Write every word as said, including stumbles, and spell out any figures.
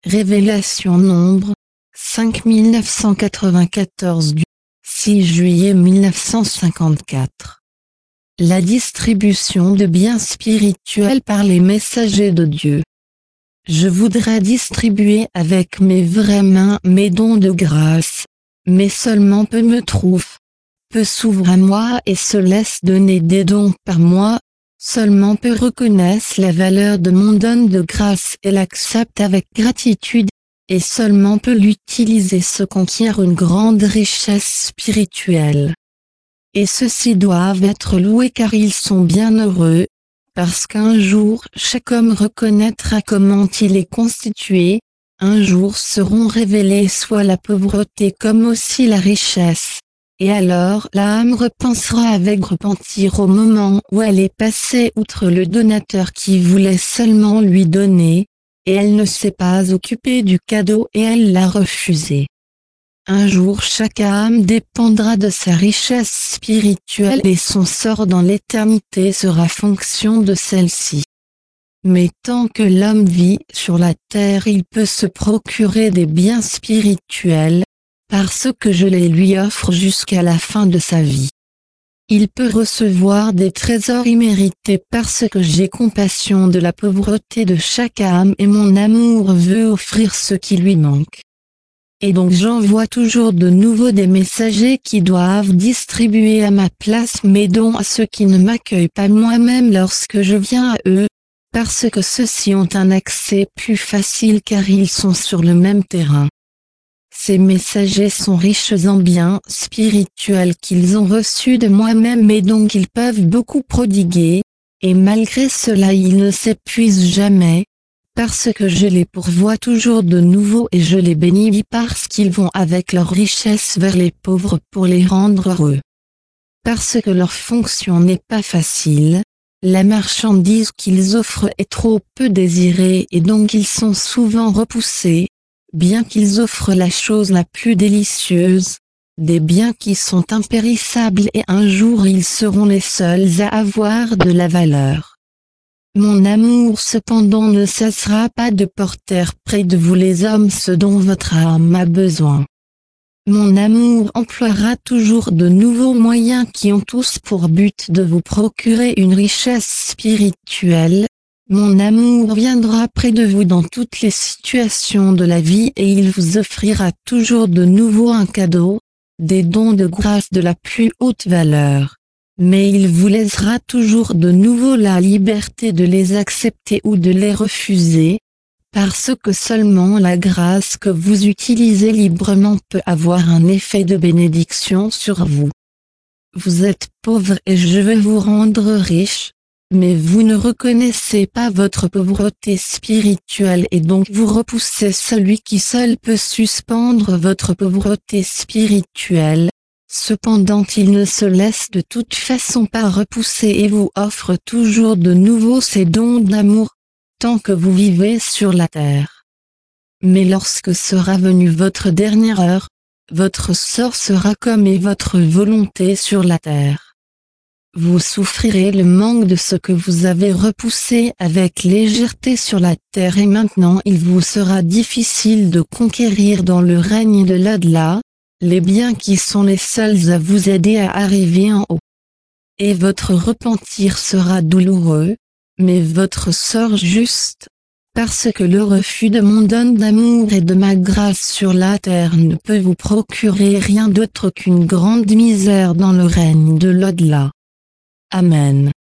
Révélation Nombre, cinq mille neuf cent quatre-vingt-quatorze du six juillet mille neuf cent cinquante-quatre. La distribution de biens spirituels par les messagers de Dieu. Je voudrais distribuer avec mes vraies mains mes dons de grâce, mais seulement peu me trouvent. Peu s'ouvrent à moi et se laissent donner des dons par moi, seulement peu reconnaissent la valeur de mon don de grâce et l'acceptent avec gratitude, et seulement peu l'utiliser se conquiert une grande richesse spirituelle. Et ceux-ci doivent être loués car ils sont bien heureux, parce qu'un jour chaque homme reconnaîtra comment il est constitué, un jour seront révélés soit la pauvreté comme aussi la richesse. Et alors l'âme repensera avec repentir au moment où elle est passée outre le donateur qui voulait seulement lui donner, et elle ne s'est pas occupée du cadeau et elle l'a refusé. Un jour chaque âme dépendra de sa richesse spirituelle et son sort dans l'éternité sera fonction de celle-ci. Mais tant que l'homme vit sur la terre il peut se procurer des biens spirituels, parce que je les lui offre jusqu'à la fin de sa vie. Il peut recevoir des trésors immérités parce que j'ai compassion de la pauvreté de chaque âme et mon amour veut offrir ce qui lui manque. Et donc j'envoie toujours de nouveau des messagers qui doivent distribuer à ma place mes dons à ceux qui ne m'accueillent pas moi-même lorsque je viens à eux, parce que ceux-ci ont un accès plus facile car ils sont sur le même terrain. Ces messagers sont riches en biens spirituels qu'ils ont reçus de moi-même et donc ils peuvent beaucoup prodiguer, et malgré cela ils ne s'épuisent jamais, parce que je les pourvois toujours de nouveau et je les bénis parce qu'ils vont avec leur richesse vers les pauvres pour les rendre heureux. Parce que leur fonction n'est pas facile, la marchandise qu'ils offrent est trop peu désirée et donc ils sont souvent repoussés, bien qu'ils offrent la chose la plus délicieuse, des biens qui sont impérissables et un jour ils seront les seuls à avoir de la valeur. Mon amour cependant ne cessera pas de porter près de vous les hommes ce dont votre âme a besoin. Mon amour emploiera toujours de nouveaux moyens qui ont tous pour but de vous procurer une richesse spirituelle. Mon amour viendra près de vous dans toutes les situations de la vie et il vous offrira toujours de nouveau un cadeau, des dons de grâce de la plus haute valeur. Mais il vous laissera toujours de nouveau la liberté de les accepter ou de les refuser, parce que seulement la grâce que vous utilisez librement peut avoir un effet de bénédiction sur vous. Vous êtes pauvre et je vais vous rendre riche. Mais vous ne reconnaissez pas votre pauvreté spirituelle et donc vous repoussez celui qui seul peut suspendre votre pauvreté spirituelle. Cependant il ne se laisse de toute façon pas repousser et vous offre toujours de nouveau ses dons d'amour, tant que vous vivez sur la terre. Mais lorsque sera venue votre dernière heure, votre sort sera comme est votre volonté sur la terre. Vous souffrirez le manque de ce que vous avez repoussé avec légèreté sur la terre et maintenant il vous sera difficile de conquérir dans le règne de l'au-delà, les biens qui sont les seuls à vous aider à arriver en haut. Et votre repentir sera douloureux, mais votre sort juste, parce que le refus de mon don d'amour et de ma grâce sur la terre ne peut vous procurer rien d'autre qu'une grande misère dans le règne de l'au-delà. Amen.